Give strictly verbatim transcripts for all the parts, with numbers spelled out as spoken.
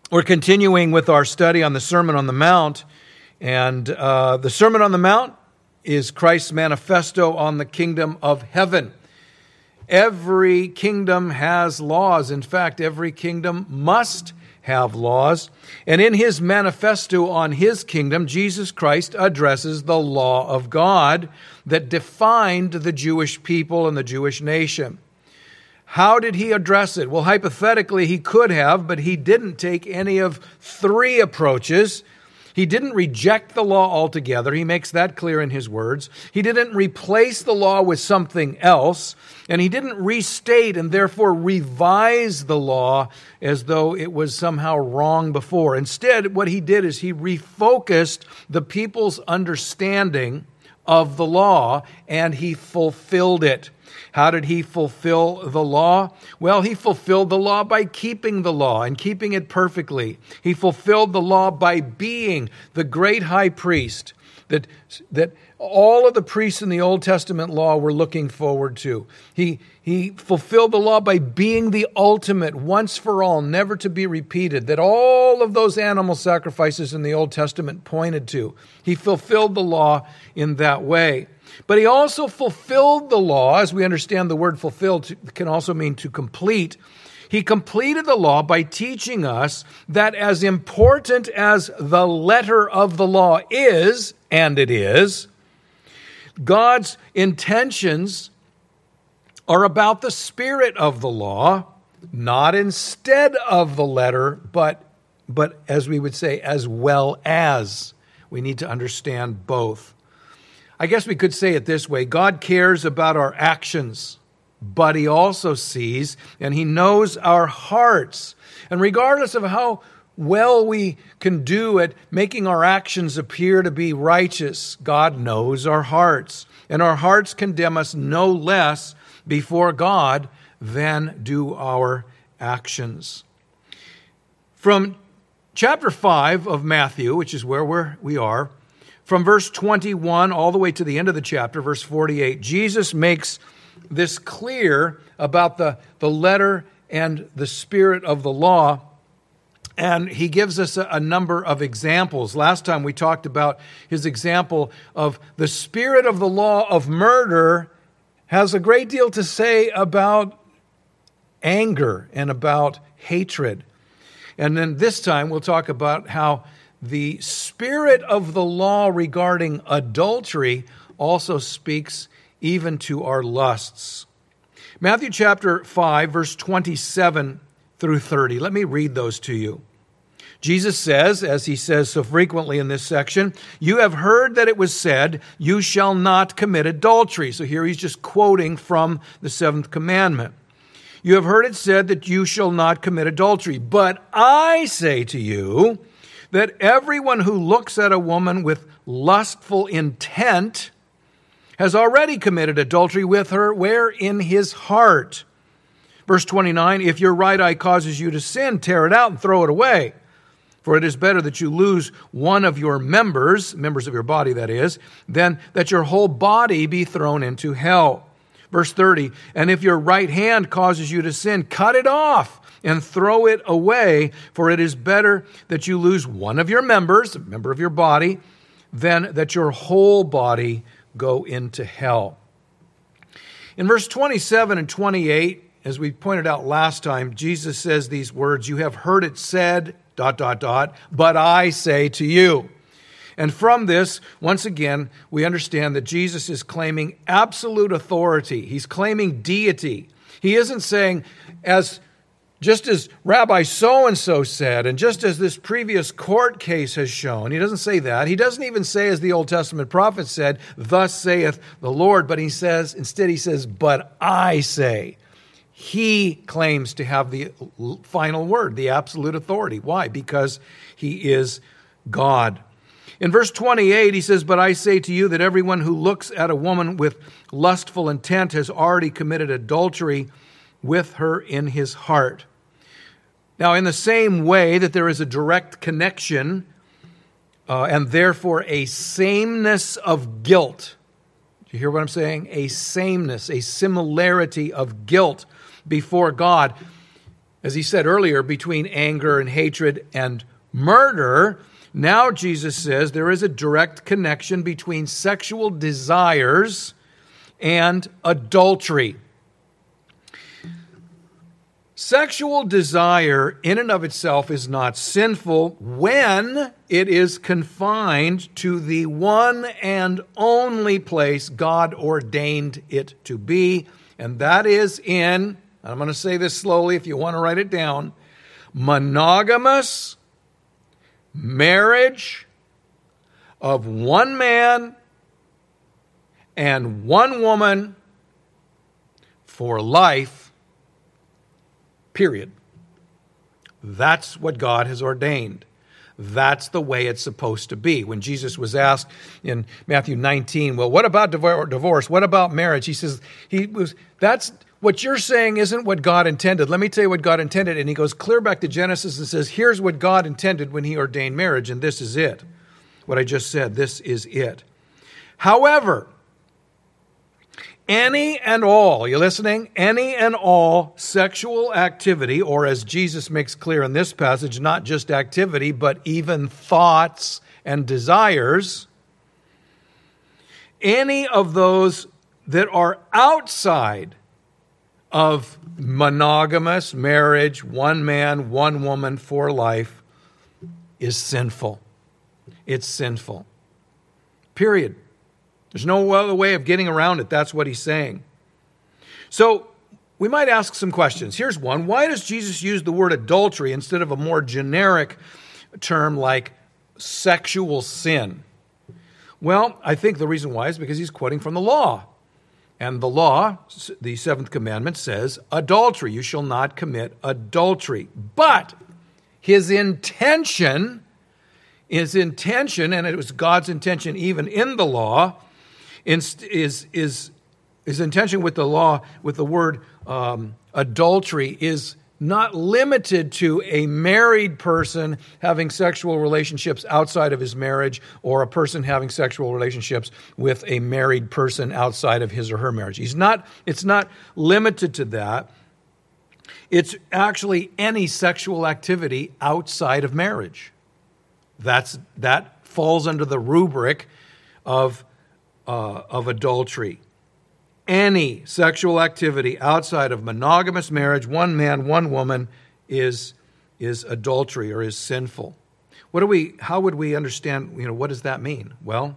We're continuing with our study on the Sermon on the Mount, and uh, the Sermon on the Mount is Christ's manifesto on the kingdom of heaven. Every kingdom has laws. In fact, every kingdom must have laws. And in his manifesto on his kingdom, Jesus Christ addresses the law of God that defined the Jewish people and the Jewish nation. How did he address it? Well, hypothetically, he could have, but he didn't take any of three approaches. He didn't reject the law altogether. He makes that clear in his words. He didn't replace the law with something else, and he didn't restate and therefore revise the law as though it was somehow wrong before. Instead, what he did is he refocused the people's understanding of the law, and he fulfilled it. How did he fulfill the law? Well, he fulfilled the law by keeping the law and keeping it perfectly. He fulfilled the law by being the great high priest that, that all of the priests in the Old Testament law were looking forward to. He, he fulfilled the law by being the ultimate, once for all, never to be repeated, that all of those animal sacrifices in the Old Testament pointed to. He fulfilled the law in that way. But he also fulfilled the law, as we understand the word fulfilled can also mean to complete. He completed the law by teaching us that as important as the letter of the law is, and it is, God's intentions are about the spirit of the law, not instead of the letter, but, but as we would say, as well as. We need to understand both. I guess we could say it this way. God cares about our actions, but he also sees and he knows our hearts. And regardless of how well we can do at making our actions appear to be righteous, God knows our hearts. And our hearts condemn us no less before God than do our actions. From chapter five of Matthew, which is where we're, we are, from verse twenty-one all the way to the end of the chapter, verse forty-eight, Jesus makes this clear about the, the letter and the spirit of the law, and he gives us a, a number of examples. Last time we talked about his example of the spirit of the law of murder has a great deal to say about anger and about hatred. And then this time we'll talk about how the spirit of the law regarding adultery also speaks even to our lusts. Matthew chapter five, verse twenty-seven through thirty. Let me read those to you. Jesus says, as he says so frequently in this section, "You have heard that it was said, 'You shall not commit adultery.'" So here he's just quoting from the seventh commandment. "You have heard it said that you shall not commit adultery. But I say to you that everyone who looks at a woman with lustful intent has already committed adultery with her, where in his heart." Verse twenty-nine, "If your right eye causes you to sin, tear it out and throw it away. For it is better that you lose one of your members, members of your body that is, than that your whole body be thrown into hell." Verse thirty, "And if your right hand causes you to sin, cut it off and throw it away, for it is better that you lose one of your members, a member of your body, than that your whole body go into hell." In verse twenty-seven and twenty-eight, as we pointed out last time, Jesus says these words, "You have heard it said, dot, dot, dot, but I say to you." And from this, once again, we understand that Jesus is claiming absolute authority. He's claiming deity. He isn't saying, as just as Rabbi so-and-so said, and just as this previous court case has shown. He doesn't say that. He doesn't even say, as the Old Testament prophet said, "Thus saith the Lord," but he says, instead he says, "But I say." He claims to have the final word, the absolute authority. Why? Because he is God. In verse twenty-eight, he says, "But I say to you that everyone who looks at a woman with lustful intent has already committed adultery with her in his heart." Now, in the same way that there is a direct connection uh, and therefore a sameness of guilt. Do you hear what I'm saying? A sameness, a similarity of guilt before God. as he said earlier, between anger and hatred and murder, now Jesus says there is a direct connection between sexual desires and adultery. Sexual desire in and of itself is not sinful when it is confined to the one and only place God ordained it to be, and that is in, I'm going to say this slowly if you want to write it down, monogamous marriage of one man and one woman for life, period. That's what God has ordained. That's the way it's supposed to be. When Jesus was asked in Matthew nineteen, well, what about divorce? What about marriage? He says, he was, that's what you're saying isn't what God intended. Let me tell you what God intended. And he goes clear back to Genesis and says, here's what God intended when he ordained marriage, and this is it. What I just said, this is it. However, any and all, you listening? Any and all sexual activity, or as Jesus makes clear in this passage, not just activity, but even thoughts and desires, any of those that are outside of monogamous marriage, one man, one woman for life, is sinful. It's sinful. Period. There's no other way of getting around it. That's what he's saying. So we might ask some questions. Here's one. Why does Jesus use the word adultery instead of a more generic term like sexual sin? Well, I think the reason why is because he's quoting from the law. And the law, the seventh commandment, says adultery. You shall not commit adultery. But his intention, his intention, and it was God's intention even in the law, is is his intention with the law, with the word um, adultery, is not limited to a married person having sexual relationships outside of his marriage, or a person having sexual relationships with a married person outside of his or her marriage. He's not. It's not limited to that. It's actually any sexual activity outside of marriage. That's that falls under the rubric of uh, of adultery. Any sexual activity outside of monogamous marriage, one man, one woman, is is adultery or is sinful. What do we? How would we understand? You know, what does that mean? Well,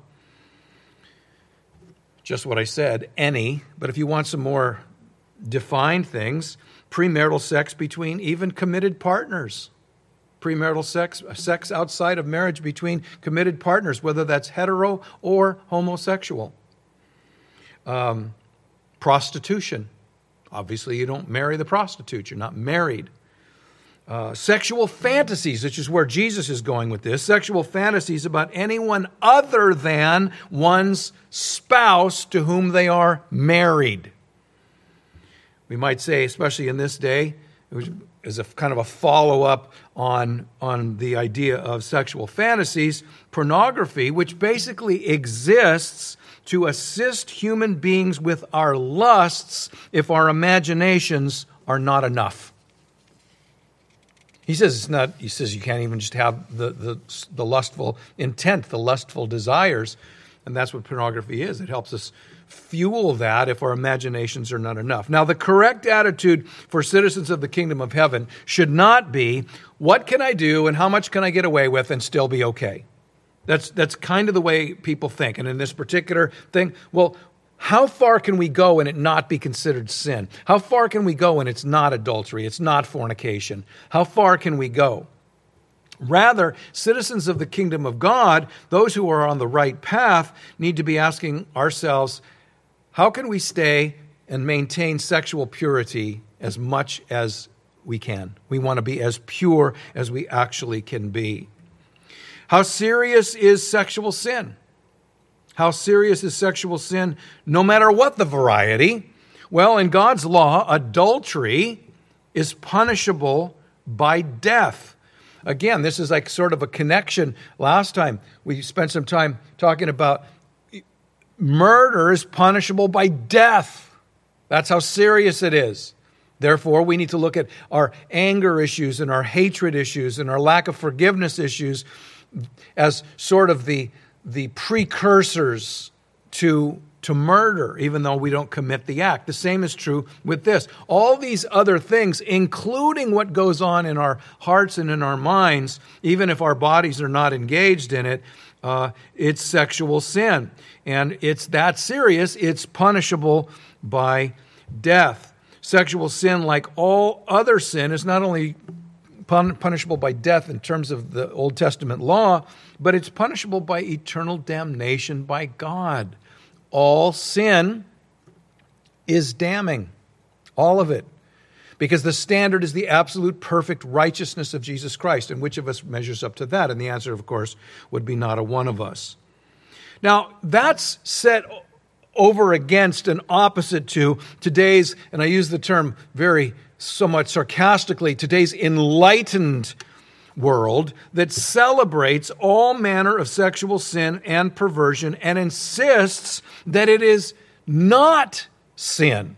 just what I said. Any, but if you want some more defined things, premarital sex between even committed partners. Premarital sex, sex outside of marriage between committed partners, whether that's hetero or homosexual. Um, prostitution. Obviously, you don't marry the prostitute. You're not married. Uh, sexual fantasies, which is where Jesus is going with this. Sexual fantasies about anyone other than one's spouse to whom they are married. We might say, especially in this day, it was as a kind of a follow-up on, on the idea of sexual fantasies, pornography, which basically exists to assist human beings with our lusts if our imaginations are not enough. He says it's not. He says you can't even just have the, the, the lustful intent, the lustful desires, and that's what pornography is. It helps us fuel that if our imaginations are not enough. Now, the correct attitude for citizens of the kingdom of heaven should not be, what can I do and how much can I get away with and still be okay? That's that's kind of the way people think. And in this particular thing, well, how far can we go and it not be considered sin? How far can we go and it's not adultery, it's not fornication? How far can we go? Rather, citizens of the kingdom of God, those who are on the right path, need to be asking ourselves, how can we stay and maintain sexual purity as much as we can? We want to be as pure as we actually can be. How serious is sexual sin? How serious is sexual sin, no matter what the variety? Well, in God's law, adultery is punishable by death. Again, this is like sort of a connection. Last time we spent some time talking about murder is punishable by death. That's how serious it is. Therefore, we need to look at our anger issues and our hatred issues and our lack of forgiveness issues as sort of the, the precursors to, to murder, even though we don't commit the act. The same is true with this. All these other things, including what goes on in our hearts and in our minds, even if our bodies are not engaged in it, uh, it's sexual sin. And it's that serious, it's punishable by death. Sexual sin, like all other sin, is not only pun- punishable by death in terms of the Old Testament law, but it's punishable by eternal damnation by God. All sin is damning, all of it, because the standard is the absolute perfect righteousness of Jesus Christ, and which of us measures up to that? And the answer, of course, would be not a one of us. Now, that's set over against and opposite to today's, and I use the term very somewhat sarcastically, today's enlightened world that celebrates all manner of sexual sin and perversion and insists that it is not sin.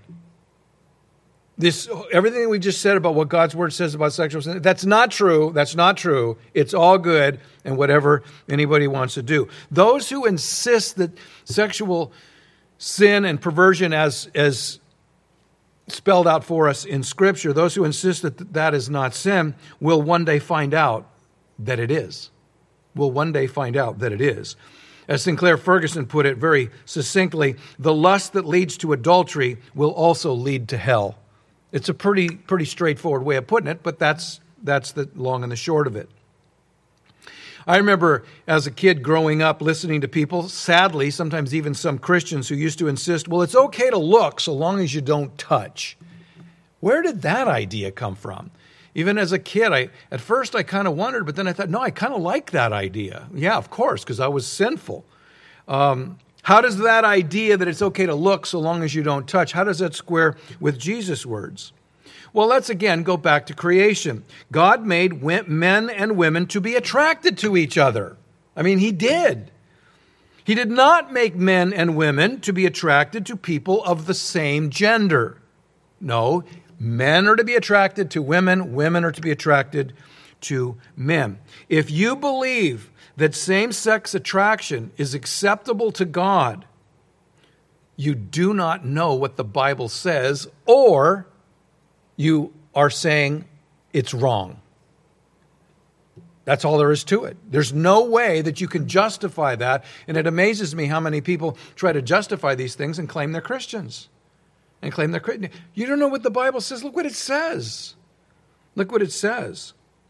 This, everything we just said about what God's word says about sexual sin, that's not true. That's not true. It's all good and whatever anybody wants to do. Those who insist that sexual sin and perversion, as, as spelled out for us in Scripture, those who insist that that is not sin will one day find out that it is. Will one day find out that it is. As Sinclair Ferguson put it very succinctly, the lust that leads to adultery will also lead to hell. It's a pretty pretty straightforward way of putting it, but that's that's the long and the short of it. I remember as a kid growing up listening to people, sadly, sometimes even some Christians who used to insist, well, it's okay to look so long as you don't touch. Where did that idea come from? Even as a kid, I at first I kind of wondered, but then I thought, no, I kind of like that idea. Yeah, of course, because I was sinful. Um, how does that idea that it's okay to look so long as you don't touch, how does that square with Jesus' words? Well, let's again go back to creation. God made men and women to be attracted to each other. I mean, he did. He did not make men and women to be attracted to people of the same gender. No, men are to be attracted to women, women are to be attracted to men. If you believe that same-sex attraction is acceptable to God, you do not know what the Bible says, or you are saying it's wrong. That's all there is to it. There's no way that you can justify that. And it amazes me how many people try to justify these things and claim they're Christians. And claim they're Christian. You don't know what the Bible says. Look what it says. Look what it says.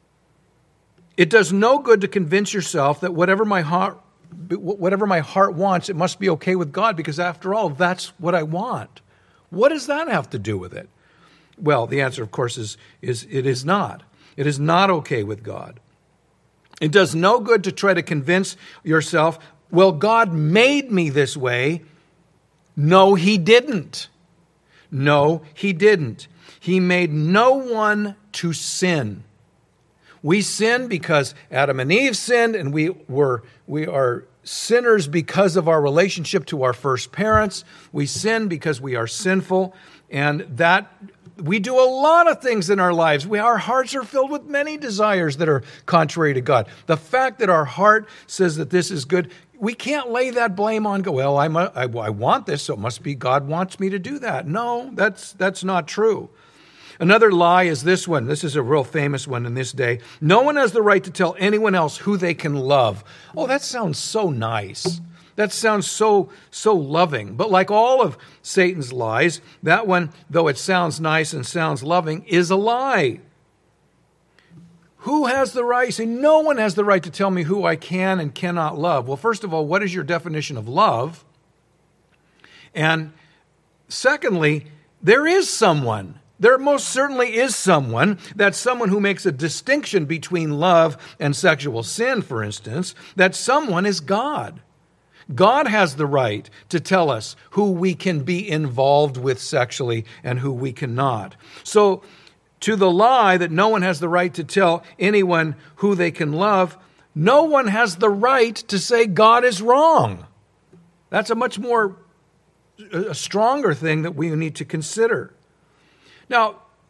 It does no good to convince yourself that whatever my heart, whatever my heart wants, it must be okay with God, because after all, that's what I want. What does that have to do with it? Well, the answer, of course, is, is it is not. It is not okay with God. It does no good to try to convince yourself, well, God made me this way. No, he didn't. No, he didn't. He made no one to sin. We sin because Adam and Eve sinned, and we were we are sinners because of our relationship to our first parents. We sin because we are sinful, and that we do a lot of things in our lives. We, our hearts are filled with many desires that are contrary to God. The fact that our heart says that this is good, we can't lay that blame on, go, well, I, I, I want this, so it must be God wants me to do that. No, that's that's not true. Another lie is this one. This is a real famous one in this day. No one has the right to tell anyone else who they can love. Oh, that sounds so nice. That sounds so, so loving. But like all of Satan's lies, that one, though it sounds nice and sounds loving, is a lie. Who has the right? Say, no one has the right to tell me who I can and cannot love. Well, first of all, what is your definition of love? And secondly, there is someone. There most certainly is someone. That's someone who makes a distinction between love and sexual sin, for instance. That someone is God. God has the right to tell us who we can be involved with sexually and who we cannot. So, to the lie that no one has the right to tell anyone who they can love, no one has the right to say God is wrong. That's a much more, a stronger thing that we need to consider. Now,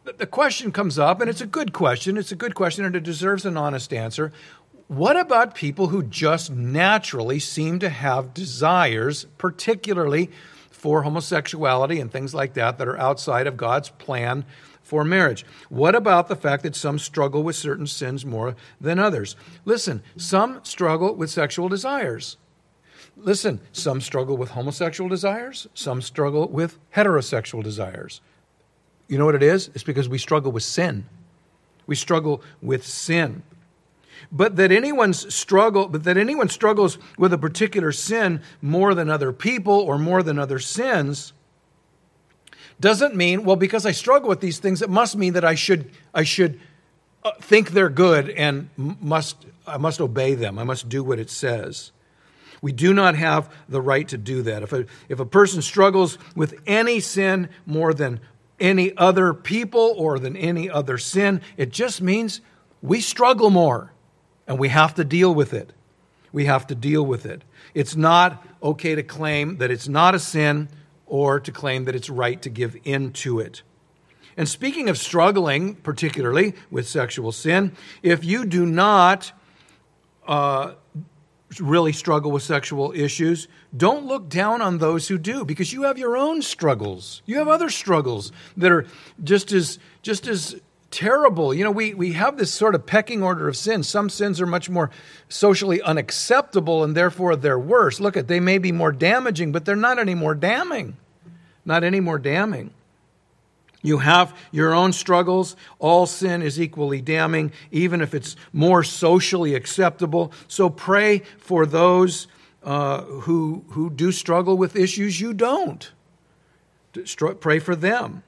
the question comes up, and it's a good question. It's a good question, and it deserves an honest answer. What about people who just naturally seem to have desires, particularly for homosexuality and things like that, that are outside of God's plan for marriage? What about the fact that some struggle with certain sins more than others? Listen, some struggle with sexual desires. Listen, some struggle with homosexual desires. Some struggle with heterosexual desires. You know what it is? It's because we struggle with sin. We struggle with sin. But that anyone's struggle, but that anyone struggles with a particular sin more than other people or more than other sins doesn't mean, well, because I struggle with these things, it must mean that I should I should think they're good and must I must obey them. I must do what it says. We do not have the right to do that. If a, if a person struggles with any sin more than any other people or than any other sin, it just means we struggle more. And we have to deal with it. We have to deal with it. It's not okay to claim that it's not a sin or to claim that it's right to give in to it. And speaking of struggling, particularly with sexual sin, if you do not uh, really struggle with sexual issues, don't look down on those who do, because you have your own struggles. You have other struggles that are just as just as terrible. You know, we, we have this sort of pecking order of sins. Some sins are much more socially unacceptable, and therefore they're worse. Look at, they may be more damaging, but they're not any more damning. Not any more damning. You have your own struggles. All sin is equally damning, even if it's more socially acceptable. So pray for those uh, who, who do struggle with issues you don't. Pray for them.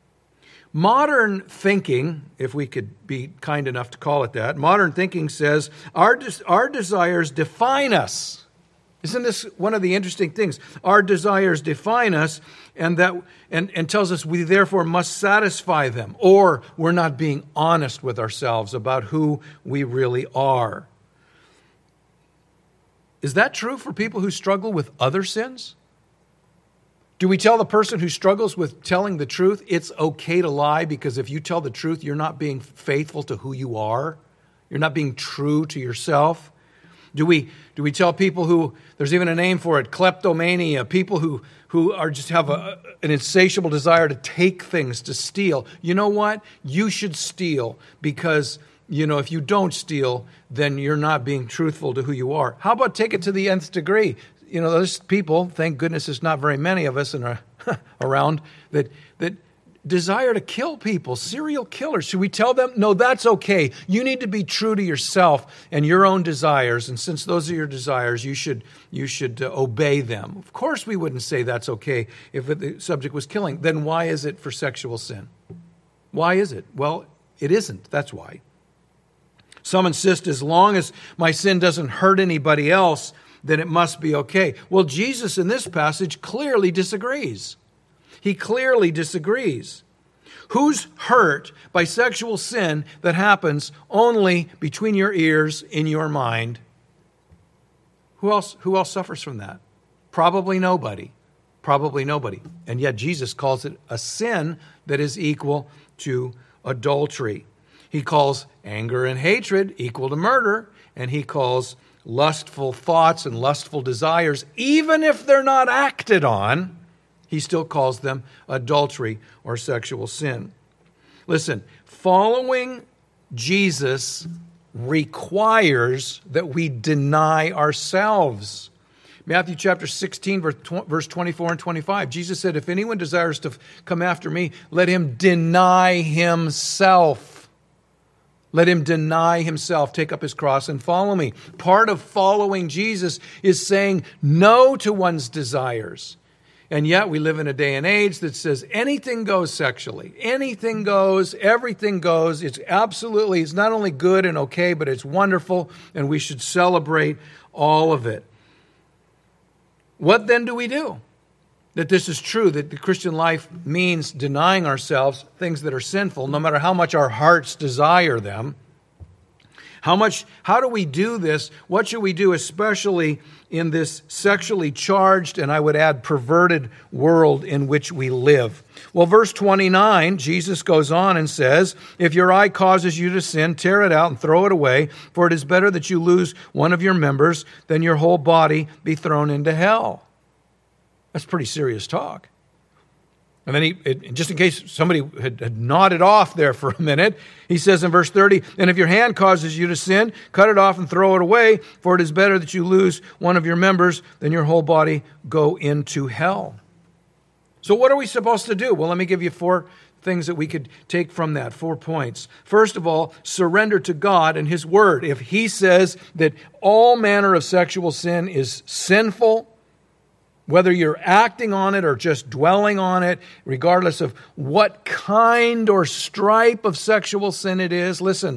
Modern thinking, if we could be kind enough to call it that, modern thinking says our, des- our desires define us. Isn't this one of the interesting things? Our desires define us, and that and, and tells us we therefore must satisfy them, or we're not being honest with ourselves about who we really are. Is that true for people who struggle with other sins? Do we tell the person who struggles with telling the truth, it's okay to lie, because if you tell the truth, you're not being faithful to who you are? You're not being true to yourself? Do we do we tell people who, there's even a name for it, kleptomania, people who, who are just have a, an insatiable desire to take things, to steal? You know what? You should steal, because, you know, if you don't steal, then you're not being truthful to who you are. How about take it to the nth degree? You know, those people, thank goodness there's not very many of us in our, around, that that desire to kill people, serial killers. Should we tell them, no, that's okay. You need to be true to yourself and your own desires, and since those are your desires, you should you should uh, obey them. Of course we wouldn't say that's okay if the subject was killing. Then why is it for sexual sin? Why is it? Well, it isn't. That's why. Some insist as long as my sin doesn't hurt anybody else, then it must be okay. Well, Jesus in this passage clearly disagrees. He clearly disagrees. Who's hurt by sexual sin that happens only between your ears in your mind? Who else, who else suffers from that? Probably nobody. Probably nobody. And yet Jesus calls it a sin that is equal to adultery. He calls anger and hatred equal to murder, and he calls lustful thoughts and lustful desires, even if they're not acted on, he still calls them adultery or sexual sin. Listen, following Jesus requires that we deny ourselves. Matthew chapter sixteen, verse twenty-four and twenty-five, Jesus said, if anyone desires to come after me, let him deny himself. Let him deny himself, take up his cross, and follow me. Part of following Jesus is saying no to one's desires. And yet we live in a day and age that says anything goes sexually. Anything goes, everything goes. It's absolutely, it's not only good and okay, but it's wonderful, and we should celebrate all of it. What then do we do? That this is true, that the Christian life means denying ourselves things that are sinful, no matter how much our hearts desire them. How much, how do we do this? What should we do, especially in this sexually charged, and I would add perverted world in which we live? Well, verse twenty-nine, Jesus goes on and says, if your eye causes you to sin, tear it out and throw it away, for it is better that you lose one of your members than your whole body be thrown into hell. That's pretty serious talk. And then he, it, just in case somebody had, had nodded off there for a minute, he says in verse thirty, and if your hand causes you to sin, cut it off and throw it away, for it is better that you lose one of your members than your whole body go into hell. So what are we supposed to do? Well, let me give you four things that we could take from that, four points. First of all, surrender to God and His Word. If He says that all manner of sexual sin is sinful, whether you're acting on it or just dwelling on it, regardless of what kind or stripe of sexual sin it is, listen,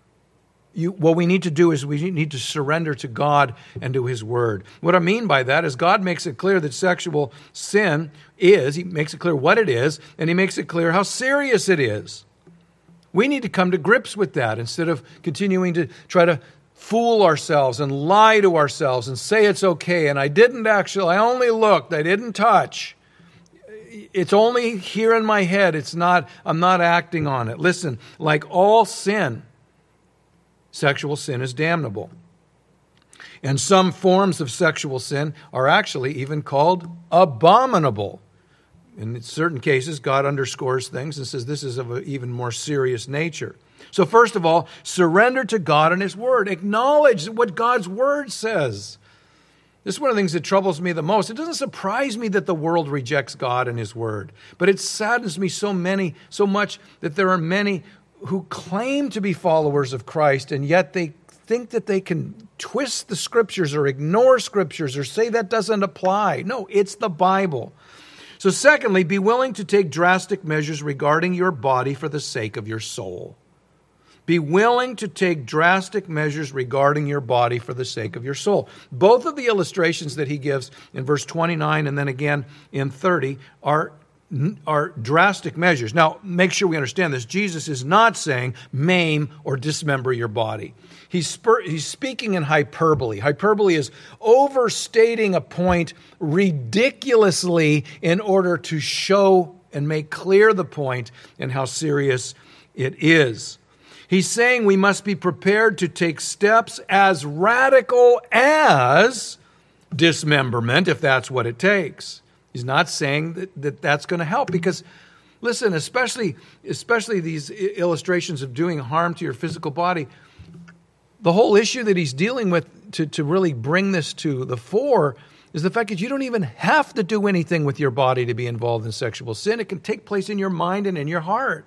you, what we need to do is we need to surrender to God and to His Word. What I mean by that is God makes it clear that sexual sin is, He makes it clear what it is, and He makes it clear how serious it is. We need to come to grips with that instead of continuing to try to fool ourselves and lie to ourselves and say it's okay. And I didn't actually, I only looked, I didn't touch. It's only here in my head. It's not, I'm not acting on it. Listen, like all sin, sexual sin is damnable. And some forms of sexual sin are actually even called abominable. In certain cases, God underscores things and says this is of an even more serious nature. So first of all, surrender to God and His Word. Acknowledge what God's Word says. This is one of the things that troubles me the most. It doesn't surprise me that the world rejects God and His Word, but it saddens me so many, so much that there are many who claim to be followers of Christ, and yet they think that they can twist the Scriptures or ignore Scriptures or say that doesn't apply. No, it's the Bible. So secondly, be willing to take drastic measures regarding your body for the sake of your soul. Be willing to take drastic measures regarding your body for the sake of your soul. Both of the illustrations that he gives in verse twenty-nine and then again in thirty are, are drastic measures. Now, make sure we understand this. Jesus is not saying maim or dismember your body. He's, spur, he's speaking in hyperbole. Hyperbole is overstating a point ridiculously in order to show and make clear the point and how serious it is. He's saying we must be prepared to take steps as radical as dismemberment, if that's what it takes. He's not saying that, that that's going to help because, listen, especially, especially these illustrations of doing harm to your physical body, the whole issue that he's dealing with to, to really bring this to the fore is the fact that you don't even have to do anything with your body to be involved in sexual sin. It can take place in your mind and in your heart.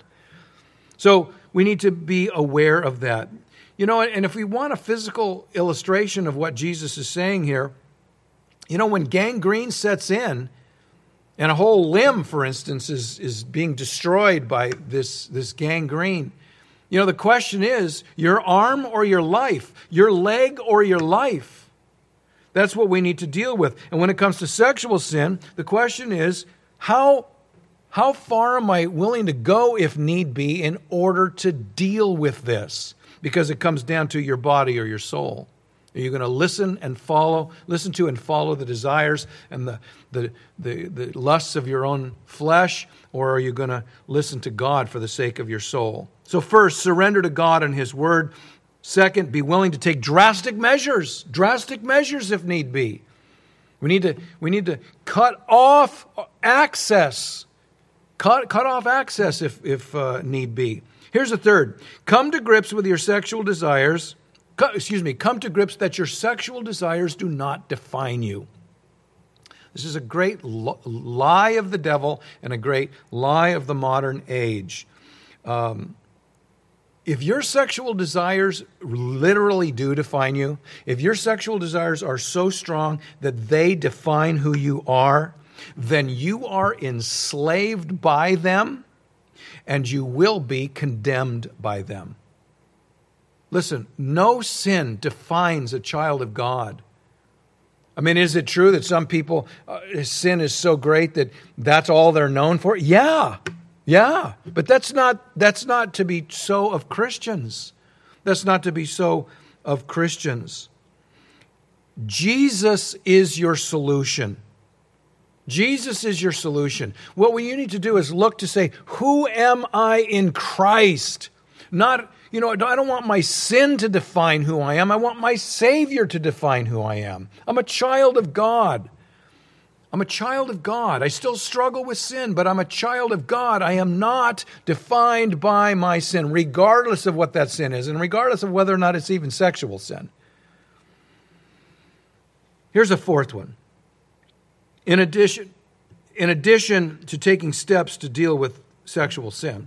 So we need to be aware of that. You know, and if we want a physical illustration of what Jesus is saying here, you know, when gangrene sets in, and a whole limb, for instance, is, is being destroyed by this, this gangrene, you know, the question is, your arm or your life? Your leg or your life? That's what we need to deal with. And when it comes to sexual sin, the question is, how How far am I willing to go, if need be, in order to deal with this? Because it comes down to your body or your soul. Are you going to listen and follow, listen to and follow the desires and the, the, the, the lusts of your own flesh? Or are you going to listen to God for the sake of your soul? So first, surrender to God and His Word. Second, be willing to take drastic measures, drastic measures if need be. We need to, we need to cut off access Cut, cut off access if, if uh, need be. Here's a third. Come to grips with your sexual desires. Co- excuse me. Come to grips that your sexual desires do not define you. This is a great lo- lie of the devil and a great lie of the modern age. Um, if your sexual desires literally do define you, if your sexual desires are so strong that they define who you are, then you are enslaved by them and you will be condemned by them. Listen, no sin defines a child of God. I mean, is it true that some people, uh, sin is so great that that's all they're known for? Yeah, yeah. But that's not, that's not to be so of Christians. That's not to be so of Christians. Jesus is your solution. Jesus is your solution. What we need to do is look to say, who am I in Christ? Not, you know, I don't want my sin to define who I am. I want my Savior to define who I am. I'm a child of God. I'm a child of God. I still struggle with sin, but I'm a child of God. I am not defined by my sin, regardless of what that sin is, and regardless of whether or not it's even sexual sin. Here's a fourth one. In addition, in addition to taking steps to deal with sexual sin,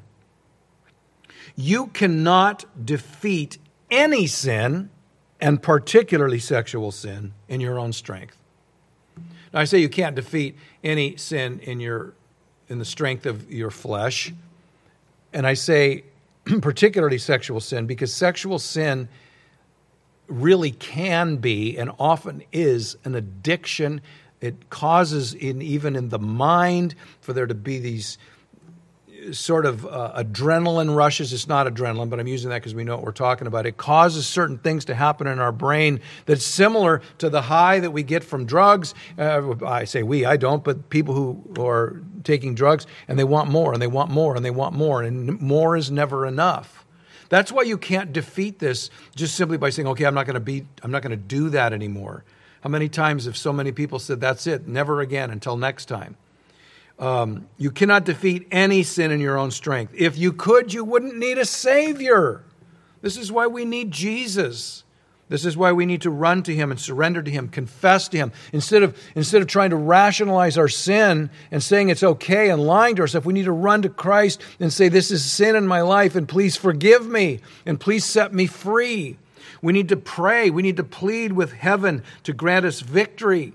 you cannot defeat any sin, and particularly sexual sin, in your own strength. Now, I say you can't defeat any sin in your in the strength of your flesh, and I say particularly sexual sin because sexual sin really can be and often is an addiction. It causes, in even in the mind, for there to be these sort of uh, adrenaline rushes. It's not adrenaline, but I'm using that because we know what we're talking about. It causes certain things to happen in our brain that's similar to the high that we get from drugs. Uh, I say we, I don't, but people who are taking drugs, and they want more, and they want more, and they want more, and more is never enough. That's why you can't defeat this just simply by saying, okay, I'm not going to be, I'm not going to do that anymore. How many times have so many people said, that's it, never again, until next time? Um, you cannot defeat any sin in your own strength. If you could, you wouldn't need a Savior. This is why we need Jesus. This is why we need to run to Him and surrender to Him, confess to Him. Instead of, instead of trying to rationalize our sin and saying it's okay and lying to ourselves, we need to run to Christ and say, this is sin in my life, and please forgive me, and please set me free. We need to pray. We need to plead with heaven to grant us victory.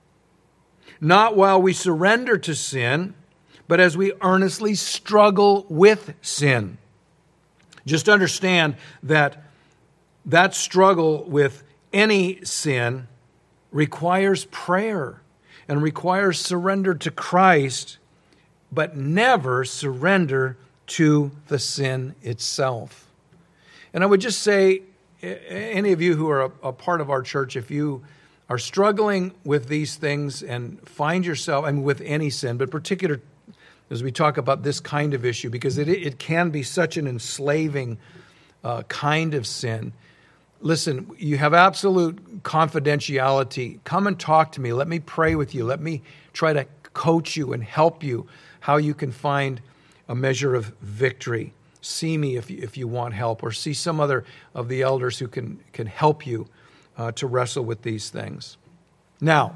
Not while we surrender to sin, but as we earnestly struggle with sin. Just understand that that struggle with any sin requires prayer and requires surrender to Christ, but never surrender to the sin itself. And I would just say, any of you who are a, a part of our church, if you are struggling with these things and find yourself, I mean, with any sin, but particular as we talk about this kind of issue, because it, it can be such an enslaving uh, kind of sin. Listen, you have absolute confidentiality. Come and talk to me. Let me pray with you. Let me try to coach you and help you how you can find a measure of victory. See me if you, if you want help, or see some other of the elders who can, can help you uh, to wrestle with these things. Now,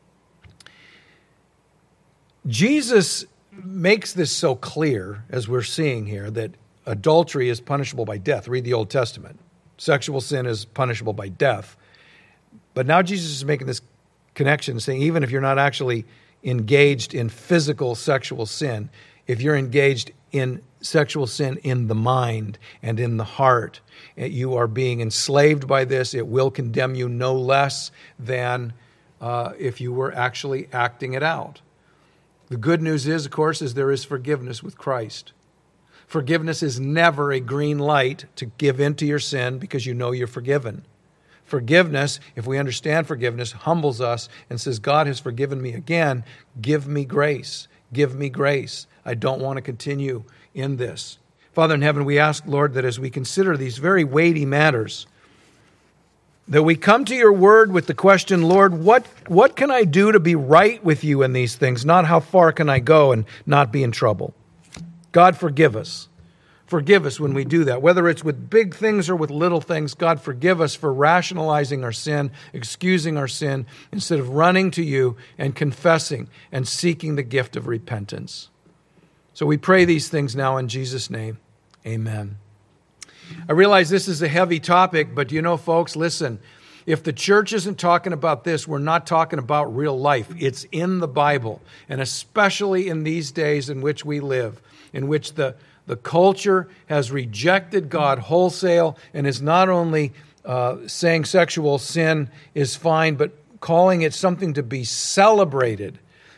Jesus makes this so clear, as we're seeing here, that adultery is punishable by death. Read the Old Testament. Sexual sin is punishable by death. But now Jesus is making this connection, saying even if you're not actually engaged in physical sexual sin, if you're engaged in sexual sin in the mind and in the heart, you are being enslaved by this. It will condemn you no less than uh, if you were actually acting it out. The good news is, of course, is there is forgiveness with Christ. Forgiveness is never a green light to give in to your sin because you know you're forgiven. Forgiveness, if we understand forgiveness, humbles us and says, God has forgiven me again. Give me grace. Give me grace. I don't want to continue in this. Father in heaven, we ask, Lord, that as we consider these very weighty matters, that we come to your word with the question, Lord, what, what can I do to be right with you in these things? Not how far can I go and not be in trouble. God, forgive us. Forgive us when we do that. Whether it's with big things or with little things, God, forgive us for rationalizing our sin, excusing our sin, instead of running to you and confessing and seeking the gift of repentance. So we pray these things now in Jesus' name. Amen. I realize this is a heavy topic, but you know, folks, listen, if the church isn't talking about this, we're not talking about real life. It's in the Bible, and especially in these days in which we live, in which the, the culture has rejected God wholesale and is not only uh, saying sexual sin is fine, but calling it something to be celebrated.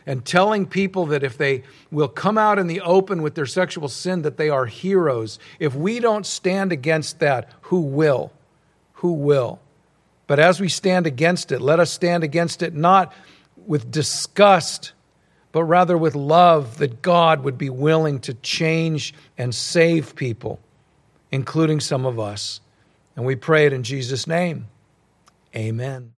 and telling people that if they will come out in the open with their sexual sin, that they are heroes. If we don't stand against that, who will? Who will? But as we stand against it, let us stand against it not with disgust, but rather with love, that God would be willing to change and save people, including some of us. And we pray it in Jesus' name. Amen.